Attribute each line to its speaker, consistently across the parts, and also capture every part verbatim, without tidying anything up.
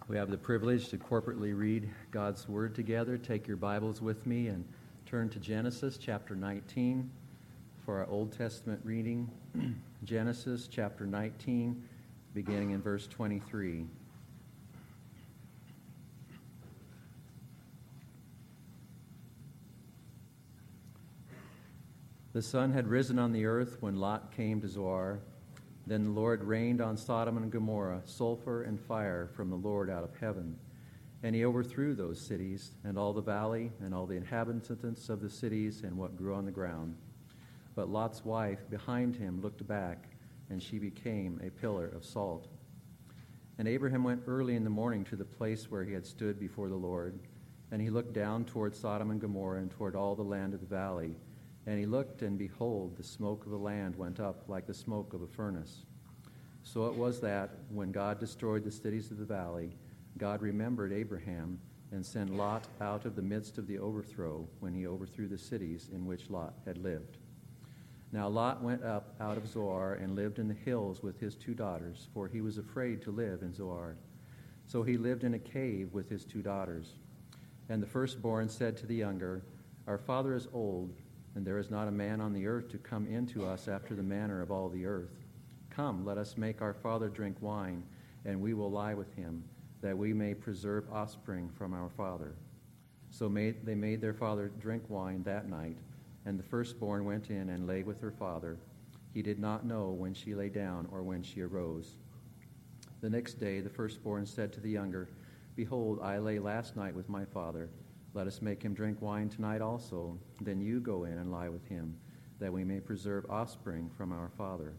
Speaker 1: We have the privilege to corporately read God's Word together. Take your Bibles with me and turn to Genesis chapter nineteen for our Old Testament reading. Genesis chapter nineteen, beginning in verse twenty-three. The sun had risen on the earth when Lot came to Zoar. Then the Lord rained on Sodom and Gomorrah sulfur and fire from the Lord out of heaven. And he overthrew those cities, and all the valley, and all the inhabitants of the cities, and what grew on the ground. But Lot's wife behind him looked back, and she became a pillar of salt. And Abraham went early in the morning to the place where he had stood before the Lord. And he looked down toward Sodom and Gomorrah, and toward all the land of the valley. And he looked, and behold, the smoke of the land went up like the smoke of a furnace. So it was that, when God destroyed the cities of the valley, God remembered Abraham, and sent Lot out of the midst of the overthrow, when he overthrew the cities in which Lot had lived. Now Lot went up out of Zoar, and lived in the hills with his two daughters, for he was afraid to live in Zoar. So he lived in a cave with his two daughters. And the firstborn said to the younger, Our father is old, and there is not a man on the earth to come in to us after the manner of all the earth. Come, let us make our father drink wine, and we will lie with him, that we may preserve offspring from our father. So made, they made their father drink wine that night, and the firstborn went in and lay with her father. He did not know when she lay down or when she arose. The next day the firstborn said to the younger, Behold, I lay last night with my father. Let us make him drink wine tonight also. Then you go in and lie with him, that we may preserve offspring from our father.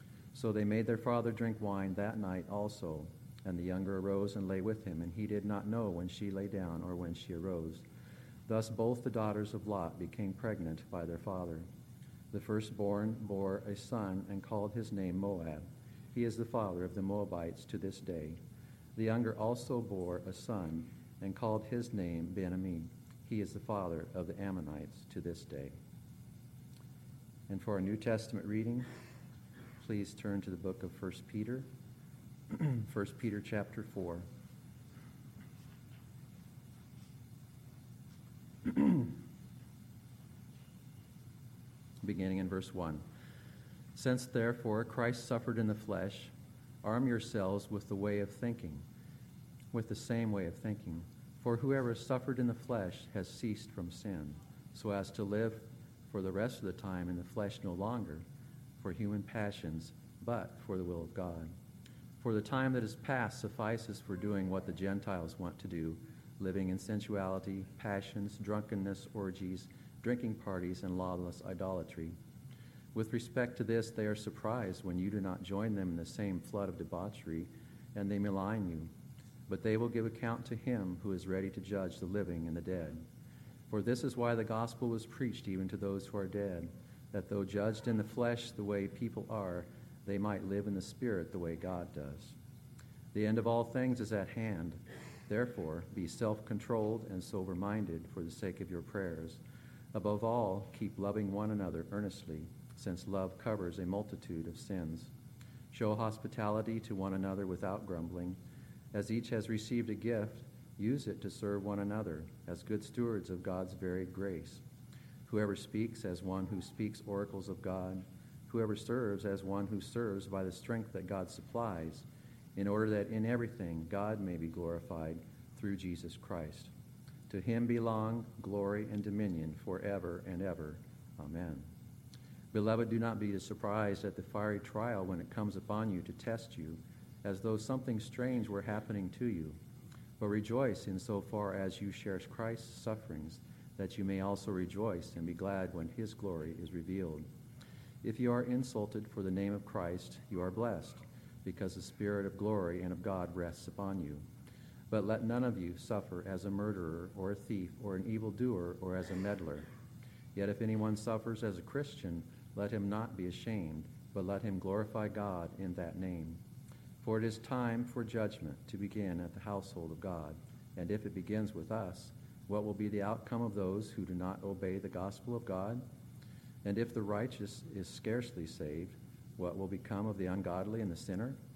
Speaker 1: So they made their father drink wine that night also. And the younger arose and lay with him, and he did not know when she lay down or when she arose. Thus both the daughters of Lot became pregnant by their father. The firstborn bore a son and called his name Moab. He is the father of the Moabites to this day. The younger also bore a son and called his name Ben-Ammi. He is the father of the Ammonites to this day. And for our New Testament reading, please turn to the book of First Peter, First Peter chapter four. Beginning in verse one. Since therefore Christ suffered in the flesh, arm yourselves with the way of thinking, with the same way of thinking. For whoever suffered in the flesh has ceased from sin, so as to live for the rest of the time in the flesh no longer for human passions, but for the will of God. For the time that is past suffices for doing what the Gentiles want to do, living in sensuality, passions, drunkenness, orgies, drinking parties, and lawless idolatry. With respect to this, they are surprised when you do not join them in the same flood of debauchery, and they malign you. But they will give account to him who is ready to judge the living and the dead. For this is why the gospel was preached even to those who are dead, that though judged in the flesh the way people are, they might live in the spirit the way God does. The end of all things is at hand. Therefore, be self-controlled and sober-minded for the sake of your prayers. Above all, keep loving one another earnestly, since love covers a multitude of sins. Show hospitality to one another without grumbling. As each has received a gift, use it to serve one another as good stewards of God's varied grace. Whoever speaks as one who speaks oracles of God, whoever serves as one who serves by the strength that God supplies, in order that in everything God may be glorified through Jesus Christ. To him belong glory and dominion forever and ever. Amen. Beloved, do not be surprised at the fiery trial when it comes upon you to test you, as though something strange were happening to you. But rejoice in so far as you share Christ's sufferings, that you may also rejoice and be glad when his glory is revealed. If you are insulted for the name of Christ, you are blessed, because the Spirit of glory and of God rests upon you. But let none of you suffer as a murderer or a thief or an evildoer or as a meddler. Yet if anyone suffers as a Christian, let him not be ashamed, but let him glorify God in that name. For it is time for judgment to begin at the household of God. And if it begins with us, what will be the outcome of those who do not obey the gospel of God? And if the righteous is scarcely saved, what will become of the ungodly and the sinner?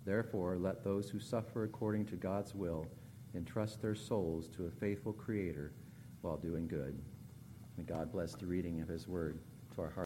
Speaker 1: Therefore, let those who suffer according to God's will entrust their souls to a faithful Creator while doing good. May God bless the reading of his word to our hearts.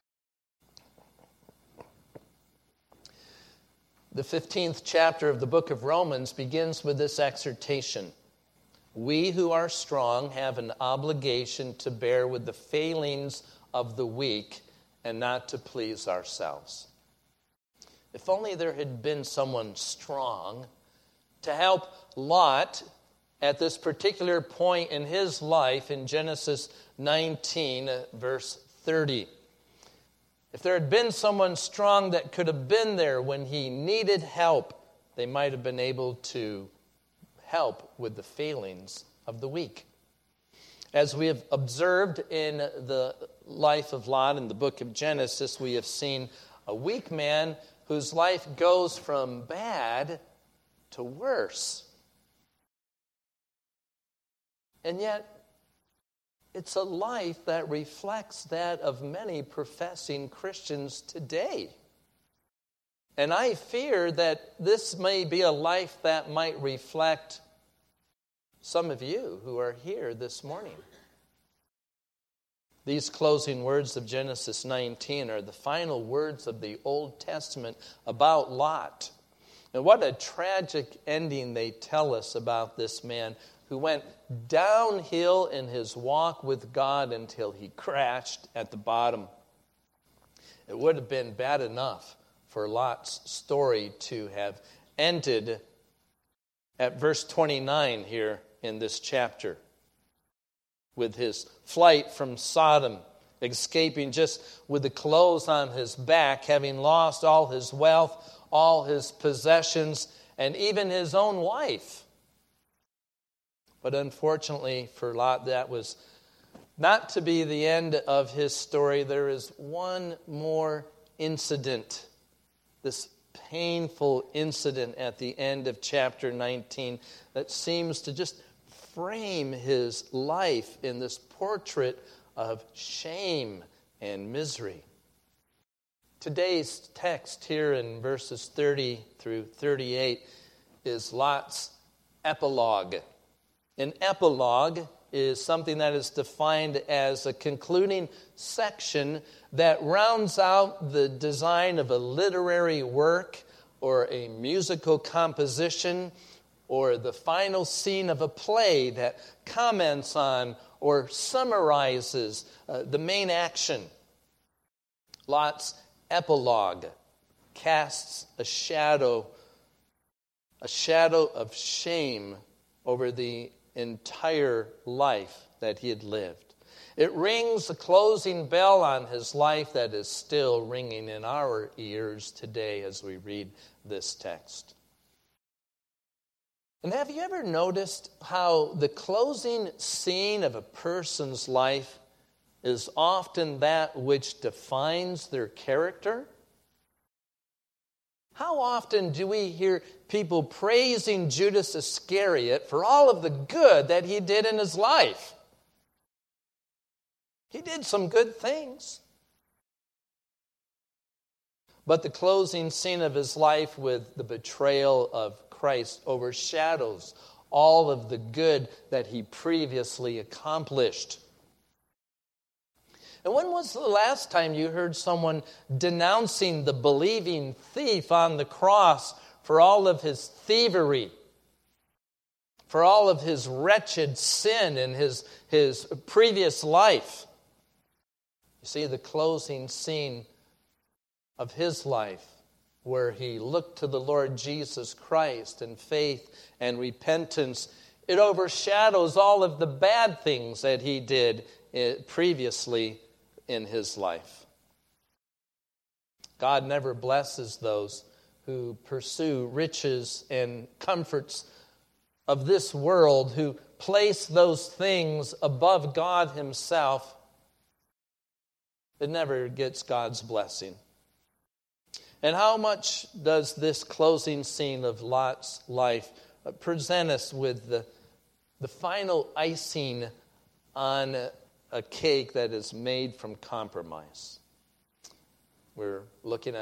Speaker 2: The fifteenth chapter of the book of Romans begins with this exhortation. We who are strong have an obligation to bear with the failings of the weak and not to please ourselves. If only there had been someone strong to help Lot at this particular point in his life in Genesis nineteen, verse thirty. If there had been someone strong that could have been there when he needed help, they might have been able to help with the failings of the weak. As we have observed in the life of Lot in the book of Genesis, we have seen a weak man whose life goes from bad to worse. And yet, it's a life that reflects that of many professing Christians today. And I fear that this may be a life that might reflect some of you who are here this morning. These closing words of Genesis nineteen are the final words of the Old Testament about Lot. And what a tragic ending they tell us about this man who went downhill in his walk with God until he crashed at the bottom. It would have been bad enough for Lot's story to have ended at verse twenty-nine here in this chapter, with his flight from Sodom, escaping just with the clothes on his back, having lost all his wealth, all his possessions, and even his own wife. But unfortunately for Lot, that was not to be the end of his story. There is one more incident, this painful incident at the end of chapter nineteen that seems to just frame his life in this portrait of shame and misery. Today's text here in verses thirty through thirty-eight is Lot's epilogue. An epilogue is something that is defined as a concluding section that rounds out the design of a literary work or a musical composition or the final scene of a play that comments on or summarizes uh, the main action. Lot's epilogue casts a shadow, a shadow of shame over the entire life that he had lived. It rings the closing bell on his life that is still ringing in our ears today as we read this text. And have you ever noticed how the closing scene of a person's life is often that which defines their character? How often do we hear people praising Judas Iscariot for all of the good that he did in his life? He did some good things. But the closing scene of his life with the betrayal of Christ overshadows all of the good that he previously accomplished. And when was the last time you heard someone denouncing the believing thief on the cross for all of his thievery, for all of his wretched sin in his, his previous life? You see, the closing scene of his life, where he looked to the Lord Jesus Christ in faith and repentance, it overshadows all of the bad things that he did previously in his life. God never blesses those who pursue riches and comforts of this world, who place those things above God himself. It never gets God's blessing. And how much does this closing scene of Lot's life present us with the, the final icing on a cake that is made from compromise? We're looking at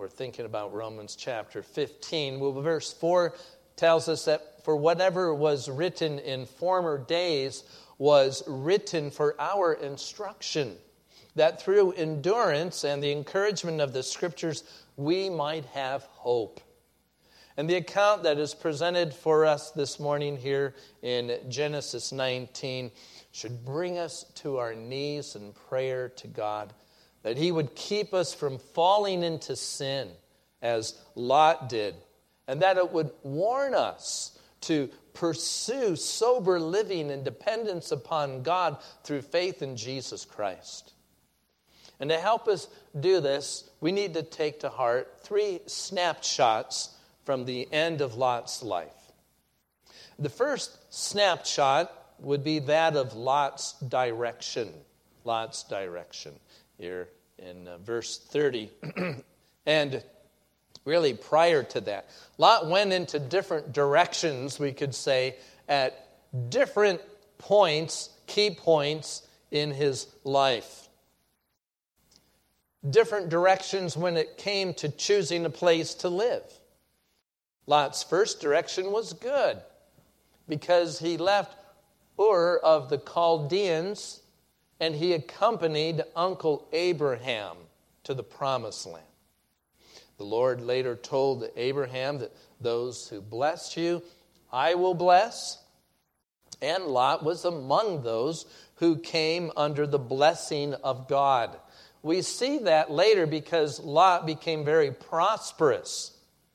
Speaker 2: we're thinking about Romans chapter fifteen. Well, verse four tells us that for whatever was written in former days was written for our instruction, that through endurance and the encouragement of the Scriptures we might have hope. And the account that is presented for us this morning here in Genesis nineteen should bring us to our knees in prayer to God, that He would keep us from falling into sin as Lot did, and that it would warn us to pursue sober living and dependence upon God through faith in Jesus Christ. And to help us do this, we need to take to heart three snapshots from the end of Lot's life. The first snapshot would be that of Lot's direction. Lot's direction here in uh, verse thirty. And really prior to that, Lot went into different directions, we could say, at different points, key points in his life. Different directions when it came to choosing a place to live. Lot's first direction was good because he left Ur of the Chaldeans and he accompanied Uncle Abraham to the promised land. The Lord later told Abraham that those who bless you, I will bless. And Lot was among those who came under the blessing of God. We see that later because Lot became very prosperous.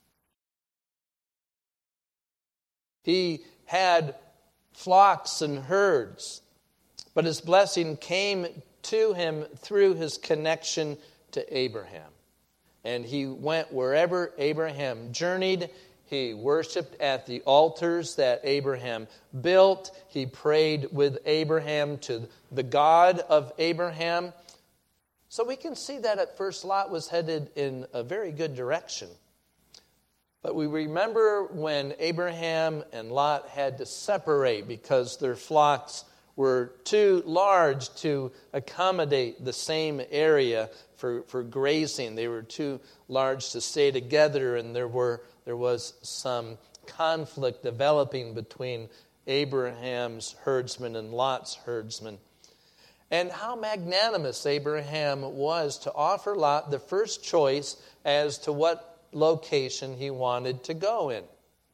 Speaker 2: He had flocks and herds, but his blessing came to him through his connection to Abraham. And he went wherever Abraham journeyed. He worshiped at the altars that Abraham built. He prayed with Abraham to the God of Abraham. So we can see that at first Lot was headed in a very good direction. But we remember when Abraham and Lot had to separate because their flocks were too large to accommodate the same area for, for grazing. They were too large to stay together, and there were there was some conflict developing between Abraham's herdsmen and Lot's herdsmen. And how magnanimous Abraham was to offer Lot the first choice as to what location he wanted to go in.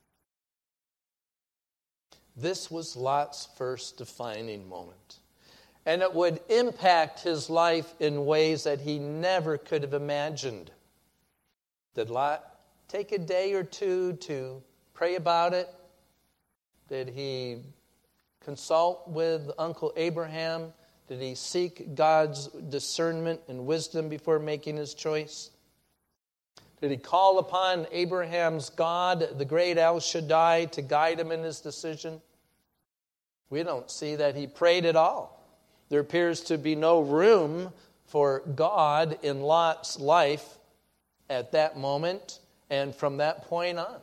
Speaker 2: This was Lot's first defining moment. And it would impact his life in ways that he never could have imagined. Did Lot take a day or two to pray about it? Did he consult with Uncle Abraham? Did he seek God's discernment and wisdom before making his choice? Did he call upon Abraham's God, the great El Shaddai, to guide him in his decision? We don't see that he prayed at all. There appears to be no room for God in Lot's life at that moment and from that point on.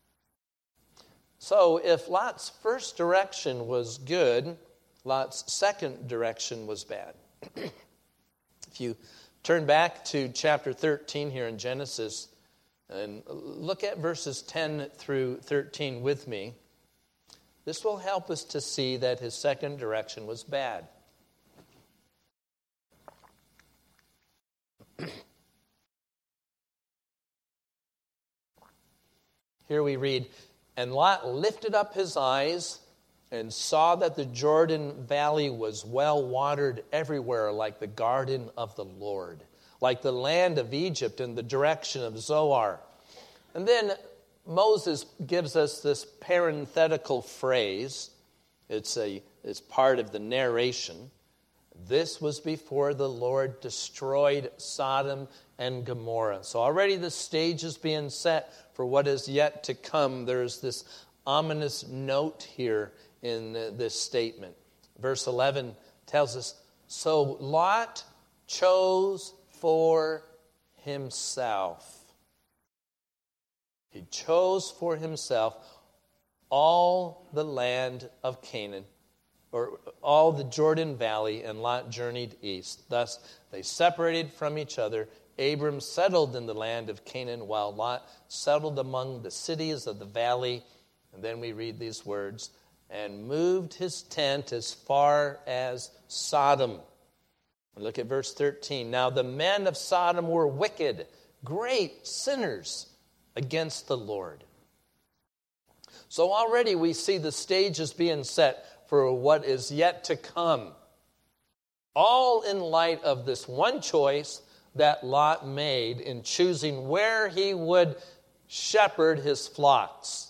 Speaker 2: So if Lot's first direction was good, Lot's second direction was bad. If you turn back to chapter thirteen here in Genesis and look at verses ten through thirteen with me, this will help us to see that his second direction was bad. Here we read, "And Lot lifted up his eyes and saw that the Jordan Valley was well watered everywhere, like the garden of the Lord, like the land of Egypt in the direction of Zoar." And then Moses gives us this parenthetical phrase. It's a it's part of the narration. This was before the Lord destroyed Sodom and Gomorrah. So already the stage is being set for what is yet to come. There's this ominous note here in this statement. Verse eleven tells us, "So Lot chose for himself." He chose for himself all the land of Canaan, or all the Jordan Valley, and Lot journeyed east. Thus, they separated from each other Abram settled in the land of Canaan, while Lot settled among the cities of the valley. And then we read these words, and moved his tent as far as Sodom. Look at verse thirteen. Now the men of Sodom were wicked, great sinners against the Lord. So already we see the stages being set for what is yet to come. All in light of this one choice that Lot made in choosing where he would shepherd his flocks.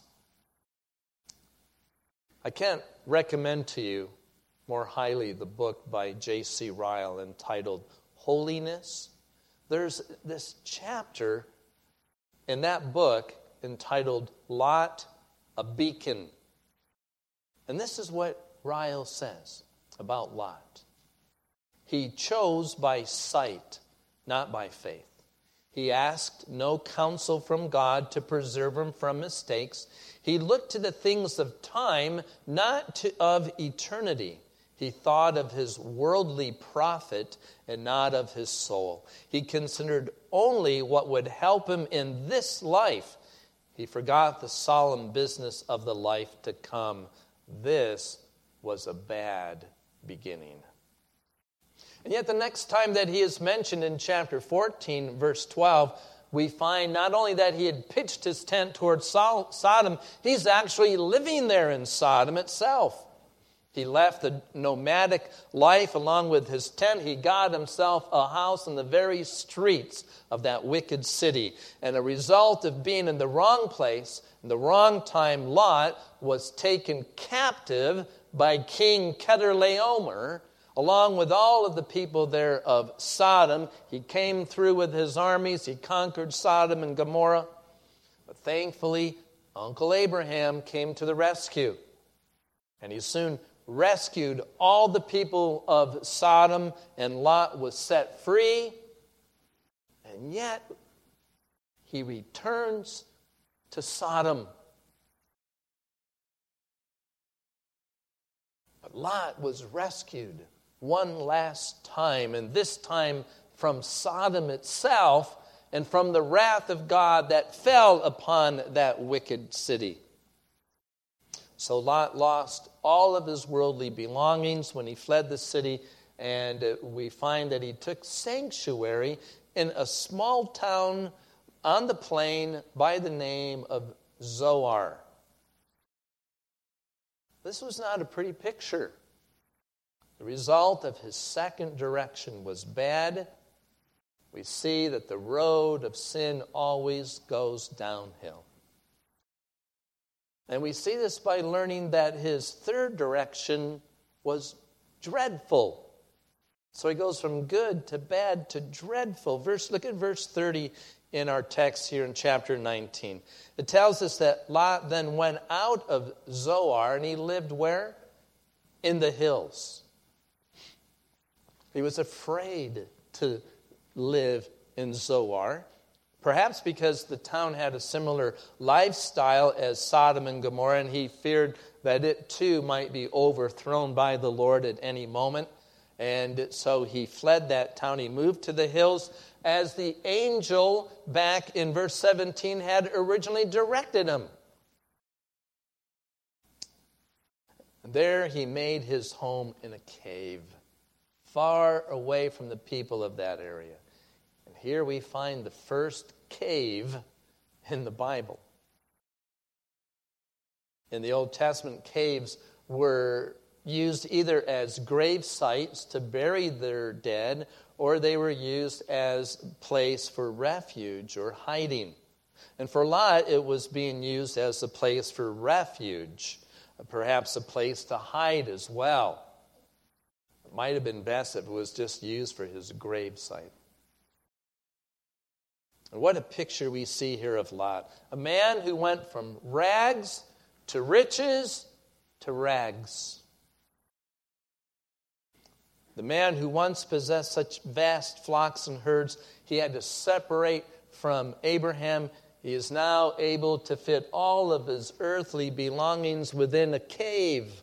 Speaker 2: I can't recommend to you more highly the book by J C Ryle entitled Holiness. There's this chapter in that book entitled Lot, a Beacon. And this is what Ryle says about Lot. He chose by sight, not by faith. He asked no counsel from God to preserve him from mistakes. He looked to the things of time, not to, of eternity. He thought of his worldly profit and not of his soul. He considered only what would help him in this life. He forgot the solemn business of the life to come. This was a bad beginning. And yet the next time that he is mentioned in chapter fourteen, verse twelve, we find not only that he had pitched his tent towards Sodom, he's actually living there in Sodom itself. He left the nomadic life along with his tent. He got himself a house in the very streets of that wicked city. And a result of being in the wrong place, in the wrong time, Lot was taken captive by King Chedorlaomer, along with all of the people there of Sodom. He came through with his armies. He conquered Sodom and Gomorrah. But thankfully, Uncle Abraham came to the rescue. And he soon rescued all the people of Sodom, and Lot was set free. And yet, he returns to Sodom. But Lot was rescued one last time, and this time from Sodom itself and from the wrath of God that fell upon that wicked city. So Lot lost all of his worldly belongings when he fled the city, and we find that he took sanctuary in a small town on the plain by the name of Zoar. This was not a pretty picture. The result of his second direction was bad. We see that the road of sin always goes downhill. And we see this by learning that his third direction was dreadful. So he goes from good to bad to dreadful. Verse, look at verse thirty in our text here in chapter nineteen. It tells us that Lot then went out of Zoar, and he lived where? In the hills. He was afraid to live in Zoar, perhaps because the town had a similar lifestyle as Sodom and Gomorrah, and he feared that it too might be overthrown by the Lord at any moment. And so he fled that town. He moved to the hills as the angel back in verse seventeen had originally directed him. And there he made his home in a cave, far away from the people of that area. And here we find the first cave in the Bible. In the Old Testament, caves were used either as grave sites to bury their dead, or they were used as a place for refuge or hiding. And for Lot, it was being used as a place for refuge, perhaps a place to hide as well. It might have been best if it was just used for his grave site. And what a picture we see here of Lot. A man who went from rags to riches to rags. The man who once possessed such vast flocks and herds, he had to separate from Abraham. He is now able to fit all of his earthly belongings within a cave.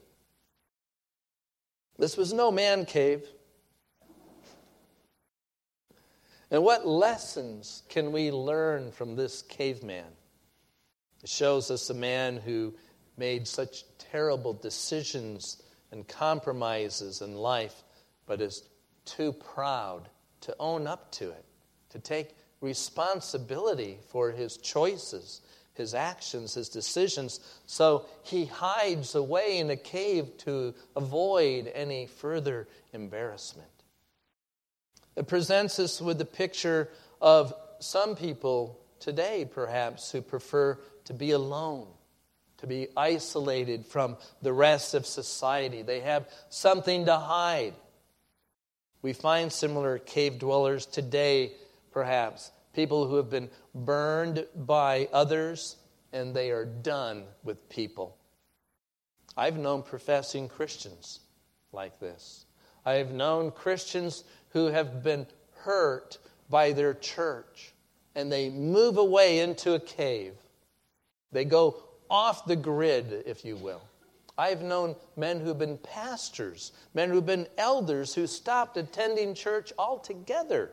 Speaker 2: This was no man cave. And what lessons can we learn from this caveman? It shows us a man who made such terrible decisions and compromises in life, but is too proud to own up to it, to take responsibility for his choices, his actions, his decisions. So he hides away in a cave to avoid any further embarrassment. It presents us with the picture of some people today, perhaps, who prefer to be alone, to be isolated from the rest of society. They have something to hide. We find similar cave dwellers today, perhaps, people who have been burned by others, and they are done with people. I've known professing Christians like this. I have known Christians who have been hurt by their church, and they move away into a cave. They go off the grid, if you will. I've known men who've been pastors, men who've been elders who stopped attending church altogether.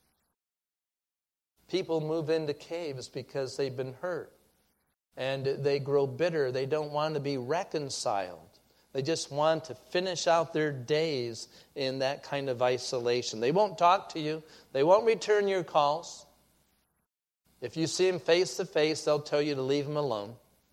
Speaker 2: People move into caves because they've been hurt, and they grow bitter. They don't want to be reconciled. They just want to finish out their days in that kind of isolation. They won't talk to you. They won't return your calls. If you see them face to face, they'll tell you to leave them alone.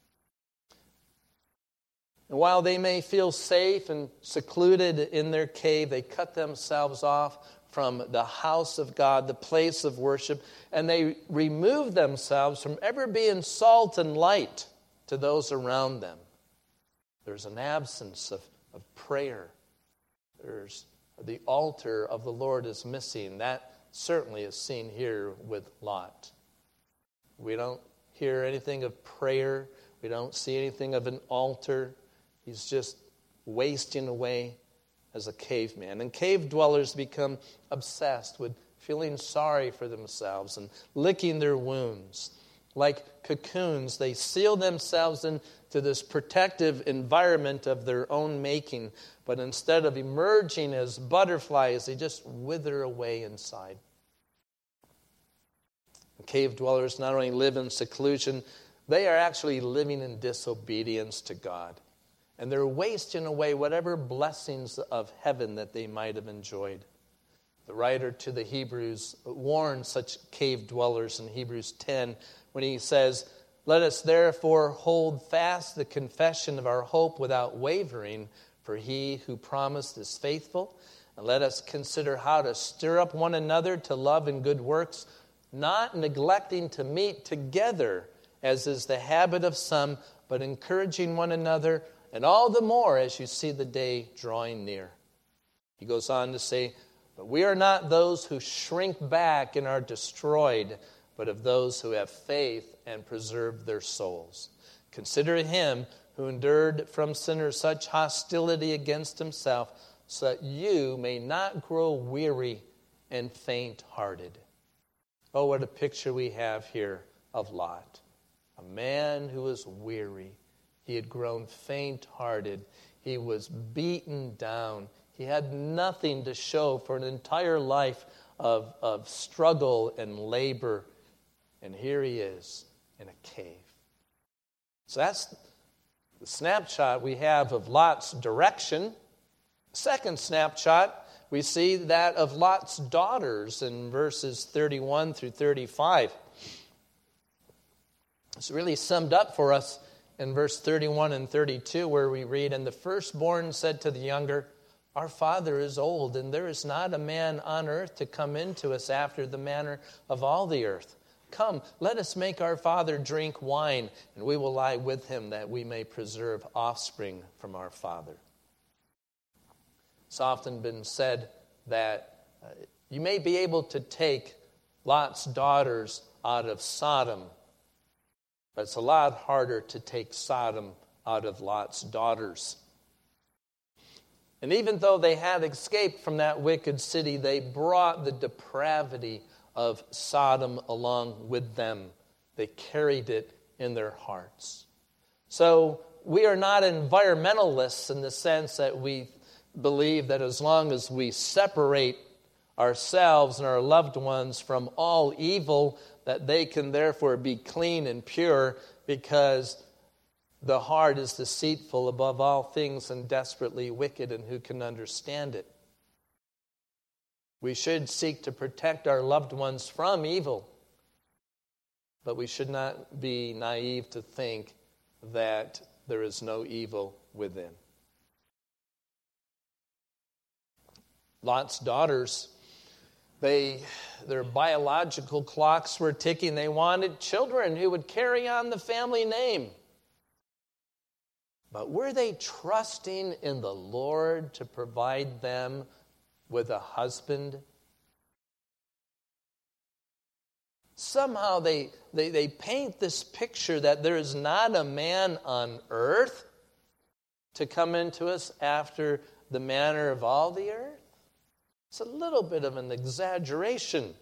Speaker 2: And while they may feel safe and secluded in their cave, they cut themselves off from the house of God, the place of worship, and they remove themselves from ever being salt and light to those around them. There's an absence of, of prayer. There's the altar of the Lord is missing. That certainly is seen here with Lot. We don't hear anything of prayer. We don't see anything of an altar. He's just wasting away as a caveman. And cave dwellers become obsessed with feeling sorry for themselves and licking their wounds. Like cocoons, they seal themselves into this protective environment of their own making, but instead of emerging as butterflies, they just wither away inside. Cave dwellers not only live in seclusion, they are actually living in disobedience to God. And they're wasting away whatever blessings of heaven that they might have enjoyed. The writer to the Hebrews warns such cave dwellers in Hebrews ten when he says, "Let us therefore hold fast the confession of our hope without wavering, for he who promised is faithful. And let us consider how to stir up one another to love and good works, not neglecting to meet together, as is the habit of some, but encouraging one another, and all the more as you see the day drawing near." He goes on to say, "But we are not those who shrink back and are destroyed, but of those who have faith and preserve their souls. Consider him who endured from sinners such hostility against himself, so that you may not grow weary and faint-hearted." Oh, what a picture we have here of Lot. A man who was weary. He had grown faint-hearted. He was beaten down. He had nothing to show for an entire life of, of struggle and labor. And here he is in a cave. So that's the snapshot we have of Lot's direction. Second snapshot, we see that of Lot's daughters in verses thirty-one through thirty-five. It's really summed up for us in verse thirty-one and thirty-two, where we read, "And the firstborn said to the younger, 'Our father is old, and there is not a man on earth to come into us after the manner of all the earth. Come, let us make our father drink wine, and we will lie with him, that we may preserve offspring from our father.'" It's often been said that uh, you may be able to take Lot's daughters out of Sodom, but it's a lot harder to take Sodom out of Lot's daughters. And even though they had escaped from that wicked city, they brought the depravity of Sodom along with them. They carried it in their hearts. So we are not environmentalists in the sense that we believe that as long as we separate ourselves and our loved ones from all evil, that they can therefore be clean and pure, because the heart is deceitful above all things and desperately wicked, and who can understand it? We should seek to protect our loved ones from evil, but we should not be naive to think that there is no evil within. Lot's daughters, they, their biological clocks were ticking. They wanted children who would carry on the family name. But were they trusting in the Lord to provide them with a husband? Somehow they, they, they paint this picture that there is not a man on earth to come into us after the manner of all the earth. It's a little bit of an exaggeration.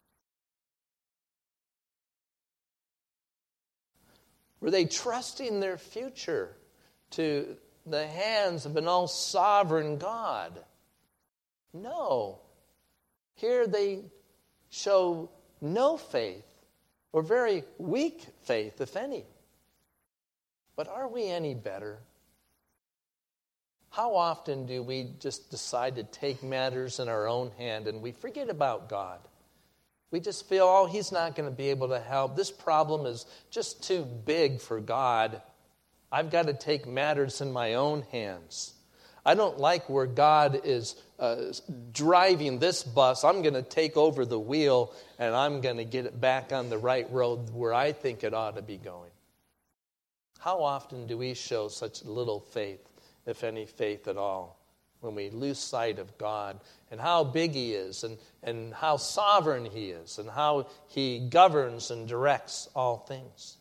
Speaker 2: Were they trusting their future to the hands of an all-sovereign God? No. Here they show no faith, or very weak faith, if any. But are we any better? How often do we just decide to take matters in our own hand and we forget about God? We just feel, oh, He's not going to be able to help. This problem is just too big for God. I've got to take matters in my own hands. I don't like where God is uh, driving this bus. I'm going to take over the wheel and I'm going to get it back on the right road where I think it ought to be going. How often do we show such little faith, if any faith at all, when we lose sight of God and how big He is and, and how sovereign He is and how He governs and directs all things?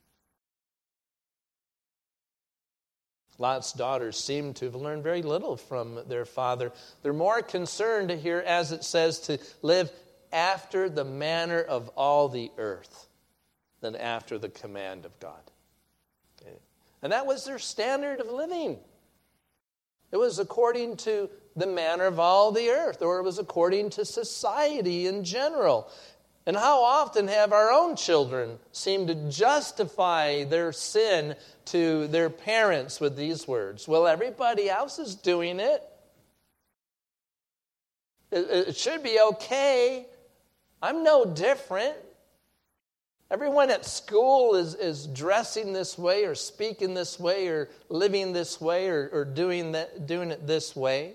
Speaker 2: Lot's daughters seem to have learned very little from their father. They're more concerned here, as it says, to live after the manner of all the earth than after the command of God. Okay. And that was their standard of living. It was according to the manner of all the earth, or it was according to society in general. And how often have our own children seemed to justify their sin to their parents with these words? Well, everybody else is doing it. It, it should be okay. I'm no different. Everyone at school is, is dressing this way or speaking this way or living this way or, or doing, that, doing it this way.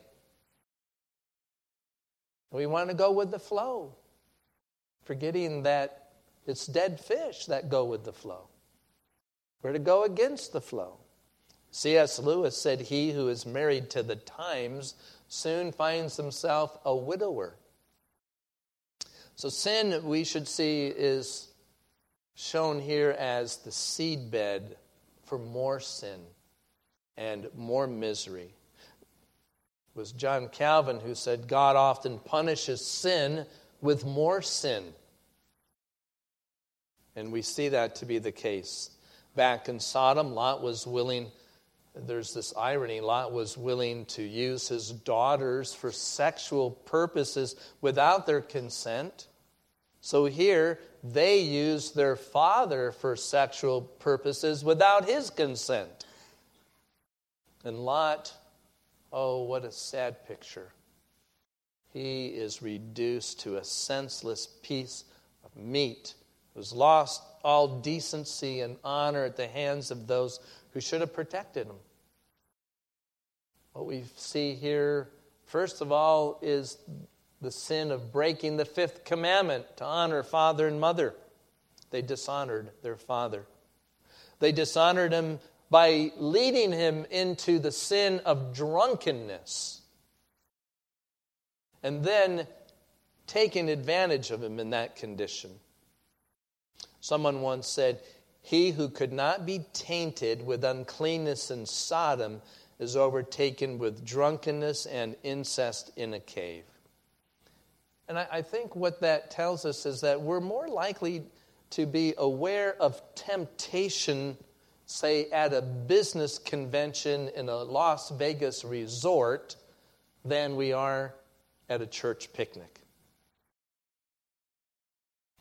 Speaker 2: We want to go with the flow, forgetting that it's dead fish that go with the flow. We're to go against the flow. C S Lewis said, "He who is married to the times soon finds himself a widower." So sin, we should see, is shown here as the seedbed for more sin and more misery. It was John Calvin who said, God often punishes sin with more sin. And we see that to be the case. Back in Sodom, Lot was willing, there's this irony, Lot was willing to use his daughters for sexual purposes without their consent. So here, they used their father for sexual purposes without his consent. And Lot, oh, what a sad picture. He is reduced to a senseless piece of meat, who's lost all decency and honor at the hands of those who should have protected him. What we see here, first of all, is the sin of breaking the fifth commandment to honor father and mother. They dishonored their father. They dishonored him by leading him into the sin of drunkenness and then taking advantage of him in that condition. Someone once said, "He who could not be tainted with uncleanness in Sodom is overtaken with drunkenness and incest in a cave." And I, I think what that tells us is that we're more likely to be aware of temptation, say at a business convention in a Las Vegas resort, than we are at a church picnic.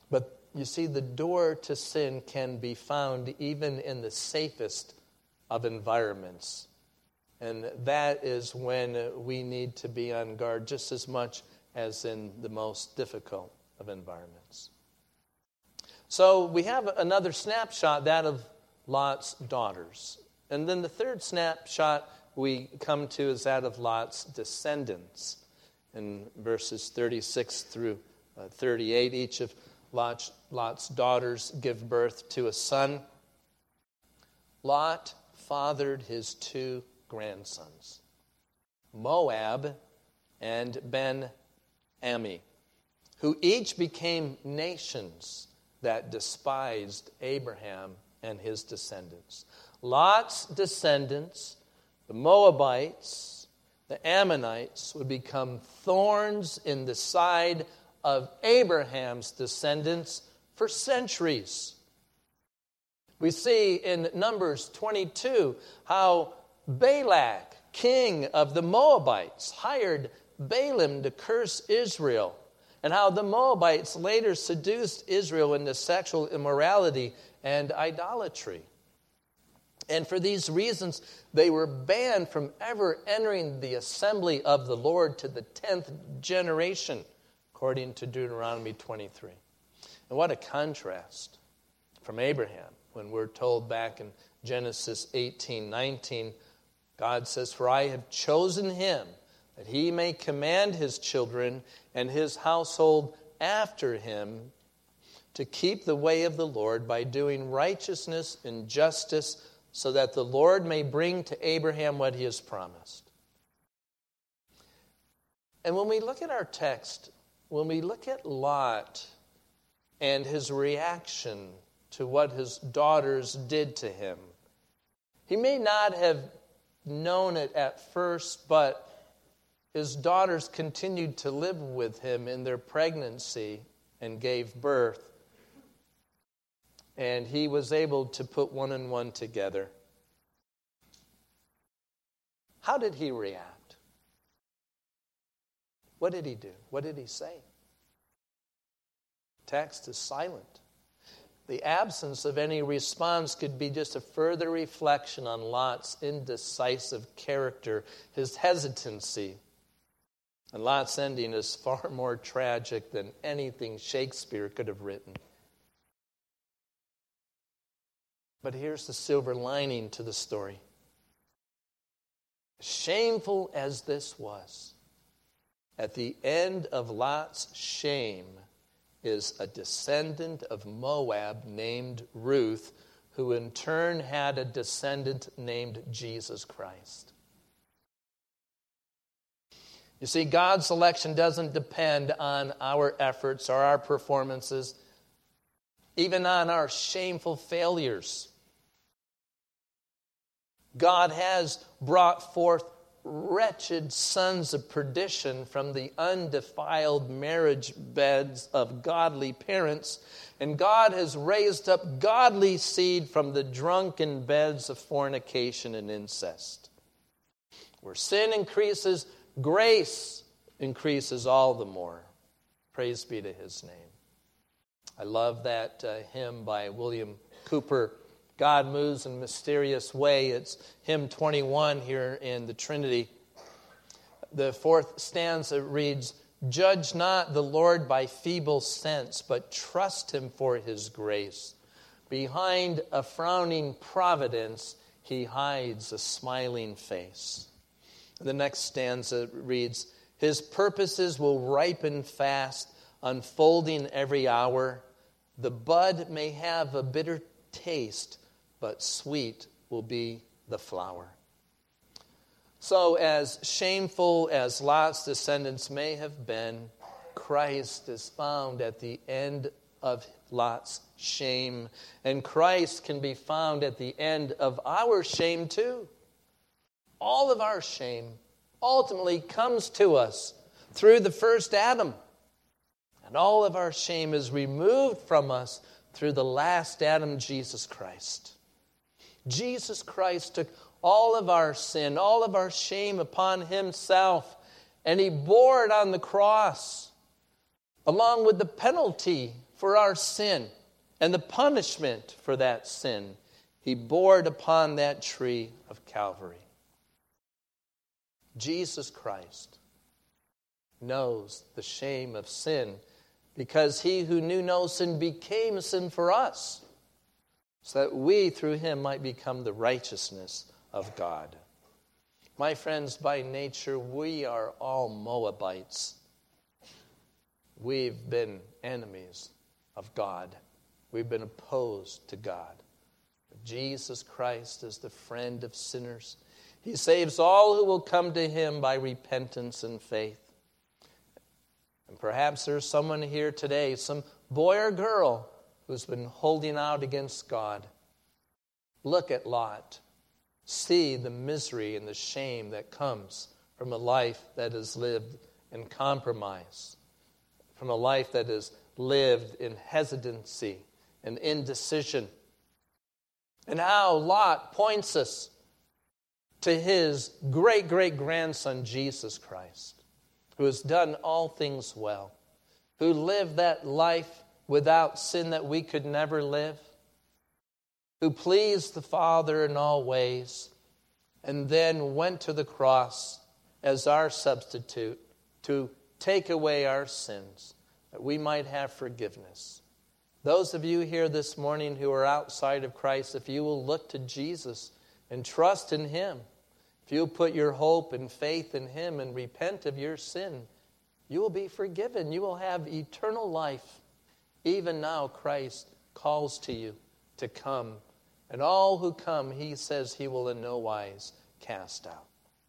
Speaker 2: But you see, the door to sin can be found even in the safest of environments. And that is when we need to be on guard just as much as in the most difficult of environments. So we have another snapshot, that of Lot's daughters. And then the third snapshot we come to is that of Lot's descendants. In verses thirty-six through thirty-eight, each of Lot's, Lot's daughters give birth to a son. Lot fathered his two grandsons, Moab and Ben-Ammi, who each became nations that despised Abraham and his descendants. Lot's descendants, the Moabites, the Ammonites, would become thorns in the side of Abraham's descendants for centuries. We see in Numbers twenty-two how Balak, king of the Moabites, hired Balaam to curse Israel, and how the Moabites later seduced Israel into sexual immorality and idolatry. And for these reasons, they were banned from ever entering the assembly of the Lord to the tenth generation, according to Deuteronomy twenty-three. And what a contrast from Abraham, when we're told back in Genesis eighteen nineteen, God says, "For I have chosen him, that he may command his children and his household after him to keep the way of the Lord by doing righteousness and justice, so that the Lord may bring to Abraham what he has promised." And when we look at our text, when we look at Lot and his reaction to what his daughters did to him, he may not have known it at first, but his daughters continued to live with him in their pregnancy and gave birth. And he was able to put one and one together. How did he react? What did he do? What did he say? Text is silent. The absence of any response could be just a further reflection on Lot's indecisive character, his hesitancy. And Lot's ending is far more tragic than anything Shakespeare could have written. But here's the silver lining to the story. Shameful as this was, at the end of Lot's shame is a descendant of Moab named Ruth, who in turn had a descendant named Jesus Christ. You see, God's election doesn't depend on our efforts or our performances, even on our shameful failures. God has brought forth wretched sons of perdition from the undefiled marriage beds of godly parents, and God has raised up godly seed from the drunken beds of fornication and incest. Where sin increases, grace increases all the more. Praise be to his name. I love that uh, hymn by William Cooper, God Moves in a Mysterious Way. It's hymn twenty-one here in the Trinity. The fourth stanza reads, "Judge not the Lord by feeble sense, but trust him for his grace. Behind a frowning providence, he hides a smiling face." The next stanza reads, "His purposes will ripen fast, unfolding every hour. The bud may have a bitter taste, but sweet will be the flower." So as shameful as Lot's descendants may have been, Christ is found at the end of Lot's shame. And Christ can be found at the end of our shame too. All of our shame ultimately comes to us through the first Adam. And all of our shame is removed from us through the last Adam, Jesus Christ. Jesus Christ took all of our sin, all of our shame upon himself, and he bore it on the cross, along with the penalty for for our sin and the punishment for that sin He bore it upon that tree of Calvary. Jesus Christ knows the shame of sin because He who knew no sin became sin for us, so that we through Him might become the righteousness of God. My friends, by nature, we are all Moabites. We've been enemies of God. We've been opposed to God. But Jesus Christ is the friend of sinners. He saves all who will come to Him by repentance and faith. And perhaps there's someone here today, some boy or girl, who's been holding out against God. Look at Lot. See the misery and the shame that comes from a life that is lived in compromise, from a life that is lived in hesitancy and indecision. And how Lot points us to his great-great-grandson, Jesus Christ, who has done all things well, who lived that life without sin that we could never live, who pleased the Father in all ways, and then went to the cross as our substitute to take away our sins, that we might have forgiveness. Those of you here this morning who are outside of Christ, if you will look to Jesus and trust in Him, if you put your hope and faith in Him and repent of your sin, you will be forgiven. You will have eternal life. Even now, Christ calls to you to come. And all who come, He says He will in no wise cast out.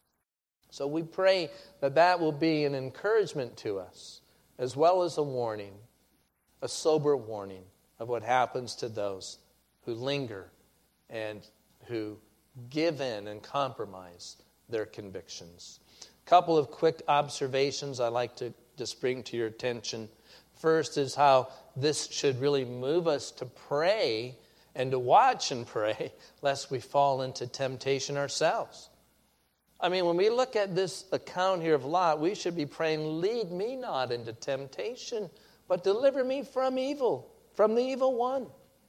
Speaker 2: So we pray that that will be an encouragement to us, as well as a warning, a sober warning of what happens to those who linger and who give in and compromise their convictions. A couple of quick observations I'd like to just bring to your attention. First is how this should really move us to pray and to watch and pray, lest we fall into temptation ourselves. I mean, when we look at this account here of Lot, we should be praying, lead me not into temptation, but deliver me from evil, from the evil one.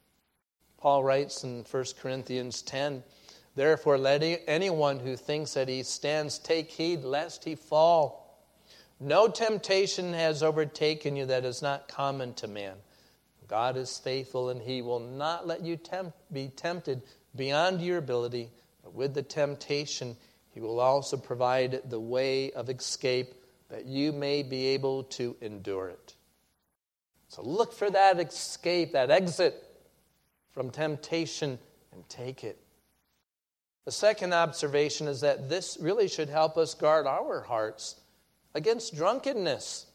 Speaker 2: Paul writes in First Corinthians ten, therefore let anyone who thinks that he stands take heed lest he fall. No temptation has overtaken you that is not common to man. God is faithful, and He will not let you tempt, be tempted beyond your ability. But with the temptation, He will also provide the way of escape that you may be able to endure it. So look for that escape, that exit from temptation, and take it. The second observation is that this really should help us guard our hearts against drunkenness.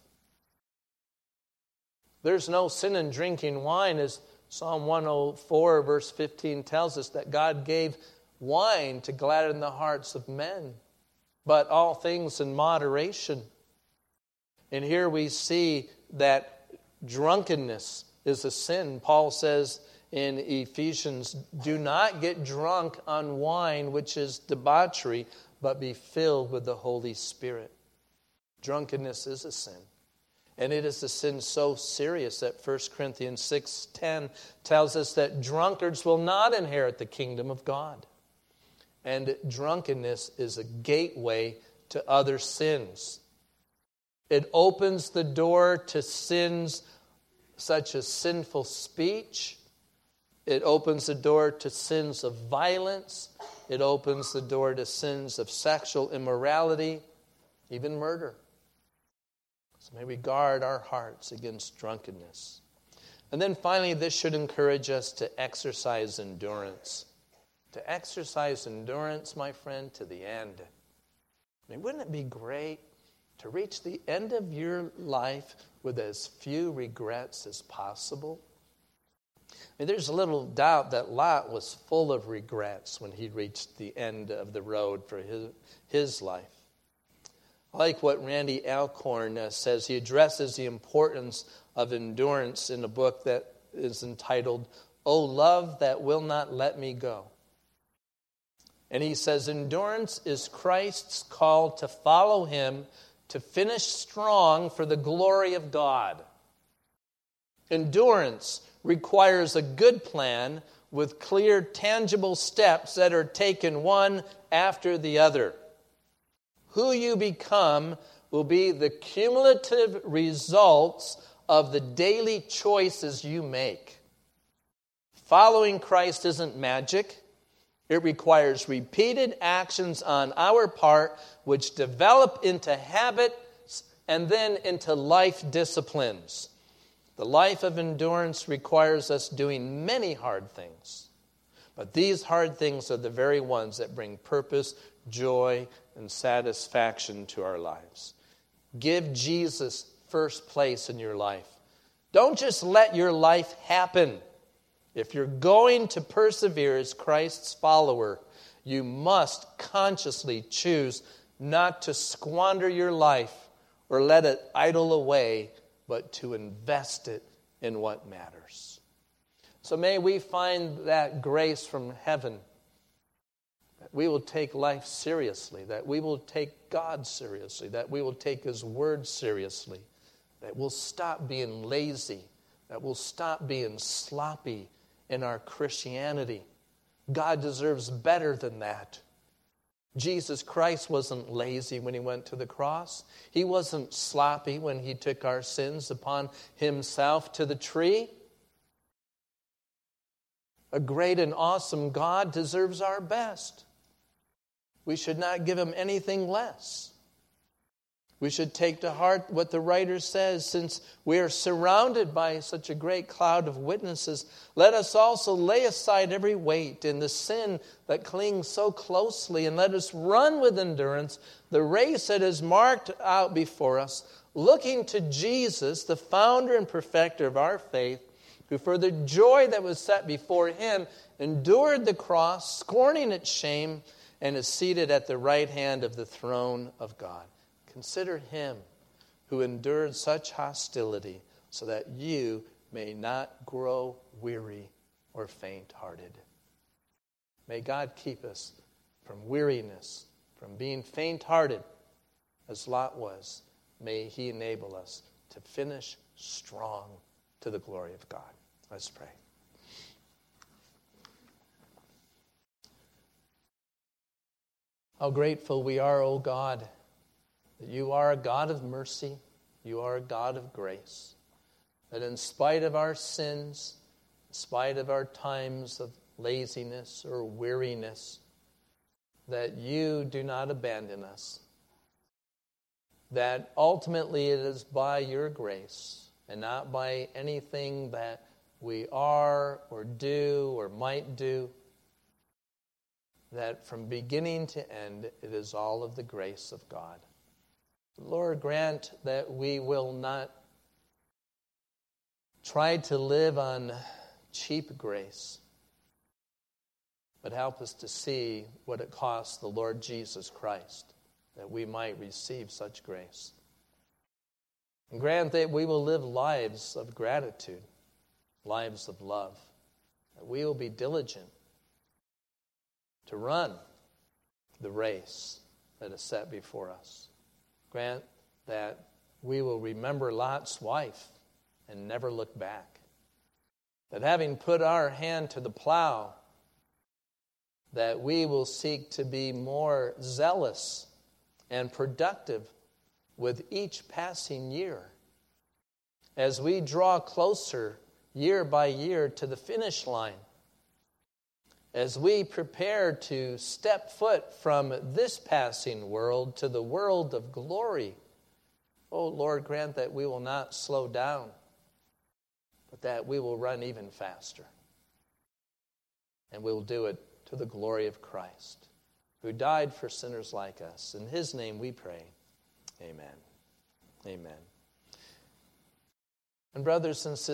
Speaker 2: There's no sin in drinking wine, as Psalm one oh four, verse fifteen tells us, that God gave wine to gladden the hearts of men, but all things in moderation. And here we see that drunkenness is a sin. Paul says in Ephesians, do not get drunk on wine, which is debauchery, but be filled with the Holy Spirit. Drunkenness is a sin. And it is a sin so serious that First Corinthians six ten tells us that drunkards will not inherit the kingdom of God. And drunkenness is a gateway to other sins. It opens the door to sins such as sinful speech. It opens the door to sins of violence. It opens the door to sins of sexual immorality, even murder. So may we guard our hearts against drunkenness. And then finally, this should encourage us to exercise endurance. To exercise endurance, my friend, to the end. I mean, wouldn't it be great to reach the end of your life with as few regrets as possible? I mean, there's little doubt that Lot was full of regrets when he reached the end of the road for his, his life. I like what Randy Alcorn uh, says. He addresses the importance of endurance in a book that is entitled, "O Love That Will Not Let Me Go." And he says, endurance is Christ's call to follow Him, to finish strong for the glory of God. Endurance requires a good plan with clear, tangible steps that are taken one after the other. Who you become will be the cumulative results of the daily choices you make. Following Christ isn't magic. It requires repeated actions on our part which develop into habits and then into life disciplines. The life of endurance requires us doing many hard things. But these hard things are the very ones that bring purpose, joy, and satisfaction to our lives. Give Jesus first place in your life. Don't just let your life happen. If you're going to persevere as Christ's follower, you must consciously choose not to squander your life or let it idle away, but to invest it in what matters. So may we find that grace from heaven, that we will take life seriously, that we will take God seriously, that we will take His Word seriously, that we'll stop being lazy, that we'll stop being sloppy in our Christianity. God deserves better than that. Jesus Christ wasn't lazy when He went to the cross. He wasn't sloppy when He took our sins upon Himself to the tree. A great and awesome God deserves our best. We should not give Him anything less. We should take to heart what the writer says, since we are surrounded by such a great cloud of witnesses, let us also lay aside every weight and the sin that clings so closely, and let us run with endurance the race that is marked out before us, looking to Jesus, the founder and perfecter of our faith, who for the joy that was set before Him endured the cross, scorning its shame, and is seated at the right hand of the throne of God. Consider Him who endured such hostility so that you may not grow weary or faint-hearted. May God keep us from weariness, from being faint-hearted as Lot was. May He enable us to finish strong to the glory of God. Let's pray. How grateful we are, O God, that You are a God of mercy, You are a God of grace, that in spite of our sins, in spite of our times of laziness or weariness, that You do not abandon us, that ultimately it is by Your grace and not by anything that we are or do or might do, that from beginning to end it is all of the grace of God. Lord, grant that we will not try to live on cheap grace, but help us to see what it costs the Lord Jesus Christ that we might receive such grace. And grant that we will live lives of gratitude, lives of love, that we will be diligent to run the race that is set before us. Grant that we will remember Lot's wife and never look back. That having put our hand to the plow, that we will seek to be more zealous and productive with each passing year. As we draw closer year by year to the finish line, as we prepare to step foot from this passing world to the world of glory, oh Lord, grant that we will not slow down, but that we will run even faster. And we will do it to the glory of Christ, who died for sinners like us. In His name we pray. Amen. Amen. And brothers and sisters,